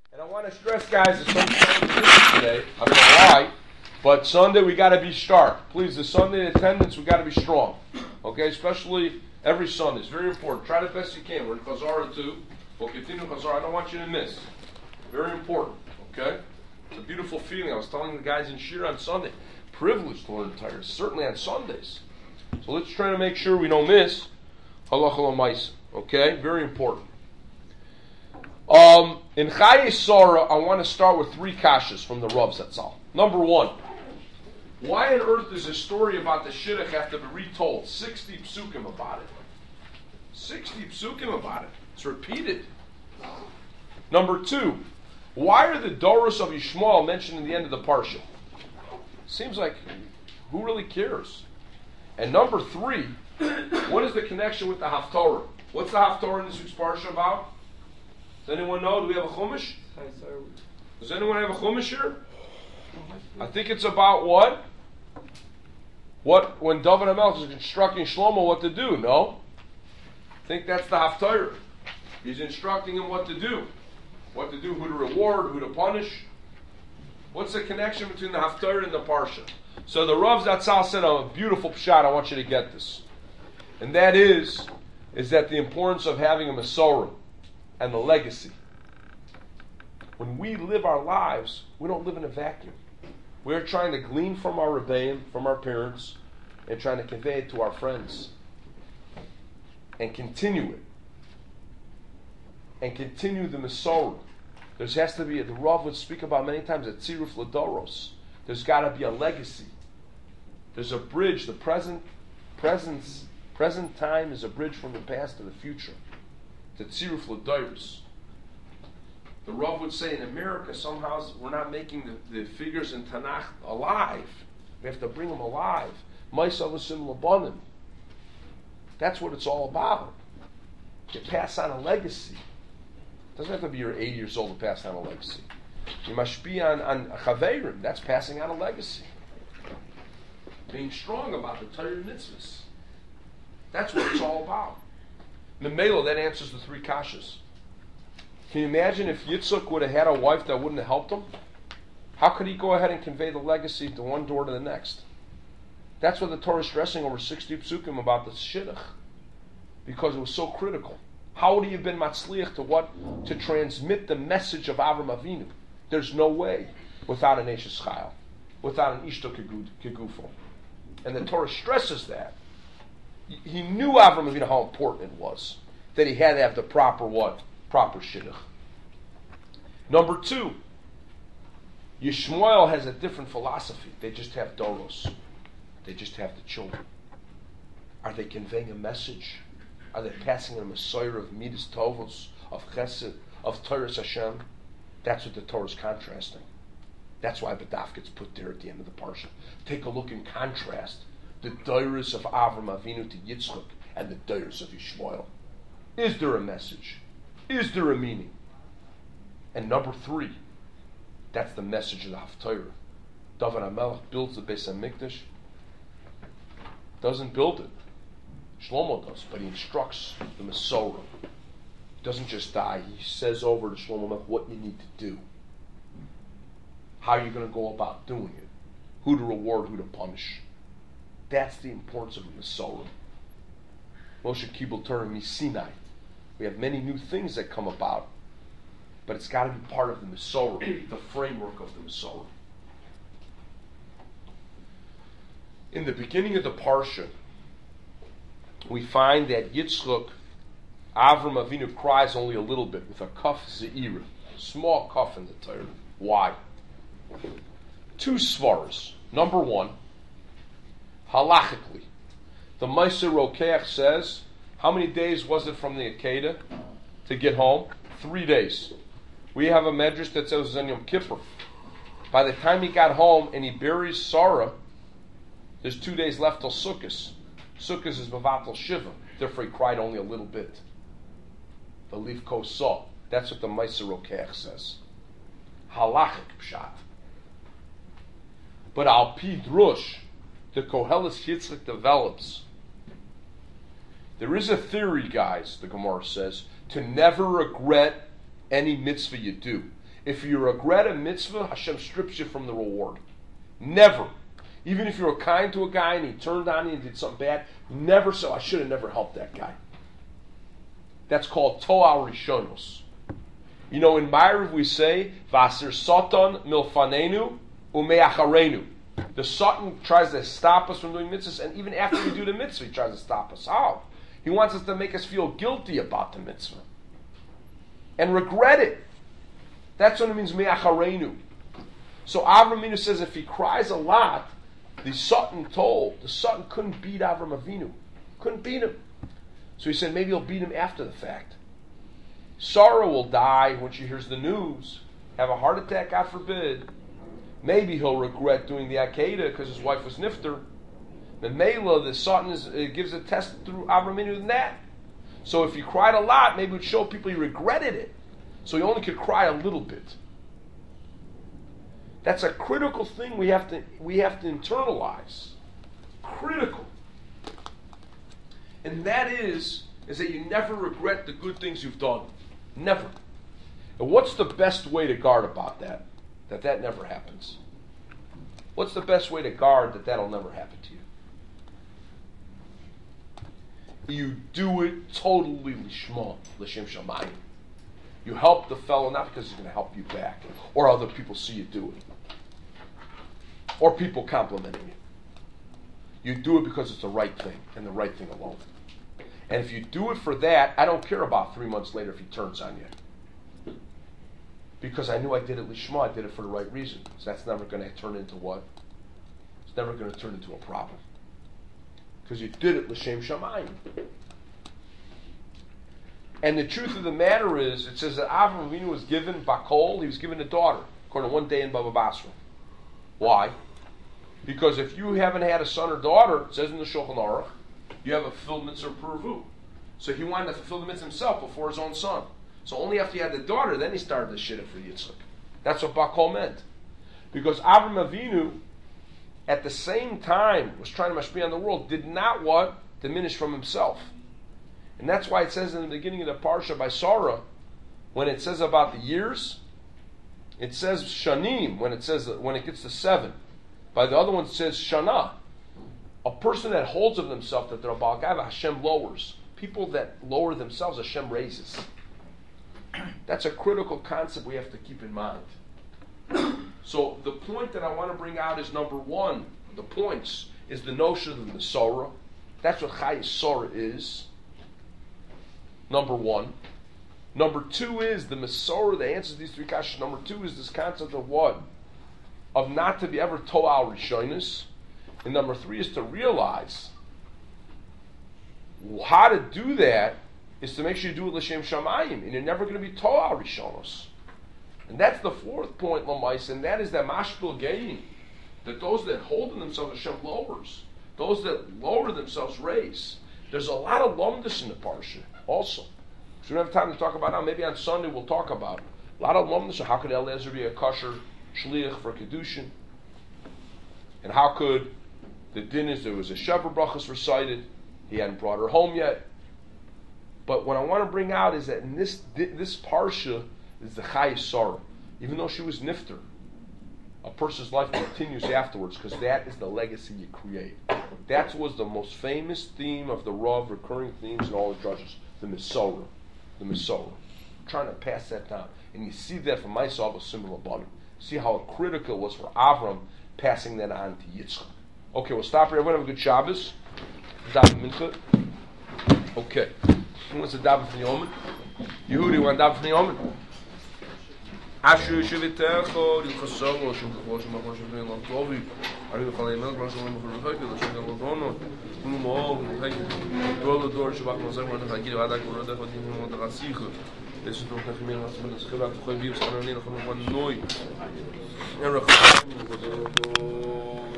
And I want to stress, guys, it's Sunday today. I don't know why, but Sunday we got to be sharp. Please, the Sunday attendance, we got to be strong. Okay, especially every Sunday. It's very important. Try the best you can. We're in Chazara too. We'll continue Chazara. I don't want you to miss. Very important. Okay? It's a beautiful feeling. I was telling the guys in Shir on Sunday. Privileged to learn Torah, certainly on Sundays. So let's try to make sure we don't miss Halacha L'Maisa. Okay? Very important. In Chayei Sarah, I want to start with 3 kashas from the Rav Zatzal. Number 1, why on earth does a story about the Shidduch have to be retold? 60 psukim about it. 60 psukim about it. It's repeated. Number 2, why are the Doros of Yishmael mentioned in the end of the Parsha? Seems like, who really cares? And number 3, what is the connection with the Haftorah? What's the Haftorah in this week's Parsha about? Does anyone know? Do we have a Chumash? Does anyone have a Chumash here? I think it's about what? When David HaMelech is instructing Shlomo what to do, no? I think that's the Haftarah. He's instructing him what to do. What to do, who to reward, who to punish. What's the connection between the Haftarah and the Parsha? So the Rav Zatzal said a beautiful pshat, I want you to get this. And that is that the importance of having a Masorah and the legacy. When we live our lives, we don't live in a vacuum. We're trying to glean from our rebbeim, from our parents, and trying to convey it to our friends. And continue it. And continue the Masorah. There has to be, the Rav would speak about many times, a tziruf l'doros. There's got to be a legacy. There's a bridge. The present time is a bridge from the past to the future. The tziruf l'doros. The Rav would say in America, somehow we're not making the figures in Tanakh alive. We have to bring them alive. Ma'aseh l'sim l'banim. That's what it's all about. You pass on a legacy. It doesn't have to be you're 80 years old to pass on a legacy. You must be on Chaverim. That's passing on a legacy. Being strong about the Torah mitzvahs. That's what it's all about. Memelo, that answers the 3 kashas. Can you imagine if Yitzchak would have had a wife that wouldn't have helped him? How could he go ahead and convey the legacy to one door to the next? That's what the Torah is stressing over 60 psukim about the Shidduch. Because it was so critical. How would he have been matzliach to transmit the message of Avram Avinu? There's no way without an Eshes Chayil, without an Ishto Kegufo. And the Torah stresses that. He knew Avram Avinu how important it was. That he had to have the proper what? Proper Shidduch. Number 2, Yishmael has a different philosophy. They just have Doros. They just have the children. Are they conveying a message? Are they passing a Messiah of Midas Tovos, of Chesed, of Torah Hashem? That's what the Torah is contrasting. That's why B'daf gets put there at the end of the Parsha. Take a look and contrast the Doros of Avram Avinu to Yitzchak and the Doros of Yishmael. Is there a message? Is there a meaning? And number 3, that's the message of the Haftarah. David HaMelech builds the Beis HaMikdash. Doesn't build it. Shlomo does, but he instructs the Masorah. He doesn't just die. He says over to Shlomo HaMelech what you need to do. How you're going to go about doing it. Who to reward, who to punish. That's the importance of the Masorah. Moshe Kibul Torah Misinai. We have many new things that come about, but it's got to be part of the Masorah, the framework of the Masorah. In the beginning of the Parsha, we find that Yitzchak, Avram Avinu cries only a little bit with a kaf ze'ira, small kaf in the Torah. Why? 2 svaras. Number 1, halachically, the Ma'aser Rokeach says, how many days was it from the Akedah to get home? 3 days. We have a medrash that says it was on Yom Kippur. By the time he got home and he buries Sarah, there's 2 days left till Sukkot. Sukkot is Mavatal Shiva. Therefore he cried only a little bit. The leaf saw. That's what the Ma'aser Rokeach says. Halachic pshat. But al pi drush, the Koheles Yitzchak develops. There is a theory, guys, the Gemara says, to never regret any mitzvah you do. If you regret a mitzvah, Hashem strips you from the reward. Never. Even if you were kind to a guy and he turned on you and did something bad, never say, I should have never helped that guy. That's called To'al Rishonos. You know, in Ma'ariv we say, Vasir Satan milfanenu umeacharenu. The Satan tries to stop us from doing mitzvahs, and even after we do the mitzvah, he tries to stop us. How? He wants us to make us feel guilty about the mitzvah. And regret it. That's what it means, me'acharenu. So Avram Avinu says if he cries a lot, the Satan couldn't beat Avram Avinu. Couldn't beat him. So he said maybe he'll beat him after the fact. Sarah will die when she hears the news, have a heart attack, God forbid. Maybe he'll regret doing the Akedah because his wife was Nifter. The Mela, the Satan gives a test through Avram Avinu than that. So if he cried a lot, maybe it would show people he regretted it. So he only could cry a little bit. That's a critical thing we have to internalize. Critical. And that is that you never regret the good things you've done. Never. And what's the best way to guard about that? That never happens. What's the best way to guard that'll never happen to you? You do it totally lishma, l'shem shamayim. You help the fellow not because he's going to help you back, or other people see you do it, or people complimenting you. You do it because it's the right thing, and the right thing alone. And if you do it for that, I don't care about 3 months later if he turns on you. Because I knew I did it lishma, I did it for the right reason. So that's never going to turn into what? It's never going to turn into a problem. Because you did it l'shem shamayim. And the truth of the matter is, it says that Avram Avinu was given Bakol, he was given a daughter, according to one day in Baba Basra. Why? Because if you haven't had a son or daughter, it says in the Shulchan Aruch, you have a fulfilled mitzvah purvu. So he wanted to fulfill the mitzvah himself before his own son. So only after he had the daughter, then he started the shidduch for Yitzchak. That's what Bakol meant. Because Avram Avinu, at the same time, was trying to mashpia on the world, did not what? Diminish from himself. And that's why it says in the beginning of the parsha by Sarah, when it says about the years, it says shanim when it gets to 7. By the other one it says shana. A person that holds of themselves that they're a Baal Gava, Hashem lowers. People that lower themselves, Hashem raises. That's a critical concept we have to keep in mind. So the point that I want to bring out is number 1. The points is the notion of the Mesorah. That's what Chayei Sorah is. Number 1. Number 2 is the Mesorah that answers these 3 kashas. Number 2 is this concept of what? Of not to be ever To'al Rishonos. And number 3 is to realize how to do that is to make sure you do it l'shem shamayim, and you're never going to be To'al Rishonos. And that's the 4th point, Lamais, and that is that mashpil geim, that those that hold in themselves Hashem lowers, those that lower themselves raise. There's a lot of lumdus in the parsha also. So we don't have time to talk about it now. Maybe on Sunday we'll talk about it. A lot of lumdus. How could Eliezer be a kosher shliach for kedushin? And how could the din is there was a shever brachas recited, he hadn't brought her home yet. But what I want to bring out is that in this parsha is the Chayei Sorah. Even though she was nifter, a person's life continues afterwards because that is the legacy you create. That was the most famous theme of the Rav, recurring themes in all the drushes, the Mesorah. The Mesorah. I'm trying to pass that down. And you see that from myself a similar body. See how critical it was for Avram passing that on to Yitzchak. Okay, we'll stop here. Everyone have a good Shabbos. Daven Mincha. Okay. Who wants to daven for the Omen? Yehudi, you want to daven for the Omen? Asher Shivitecho, Yilchasogo, Shimchavo, Shimachon, Shimchon, Lam Tovi, Ariel Chalayimel, Grashon, Lam Churvachek, Lashon, Lam Rono, Lumo, Luchek, Dolo, Dor, Shabach, Mazak, Ram, Chagir, Vadak, Urodech, Vadim, Vadak, this is not the Chimir, Nasman, the Schilak, the Choy, Vivs, Kananin, Chon, Noi, Erech,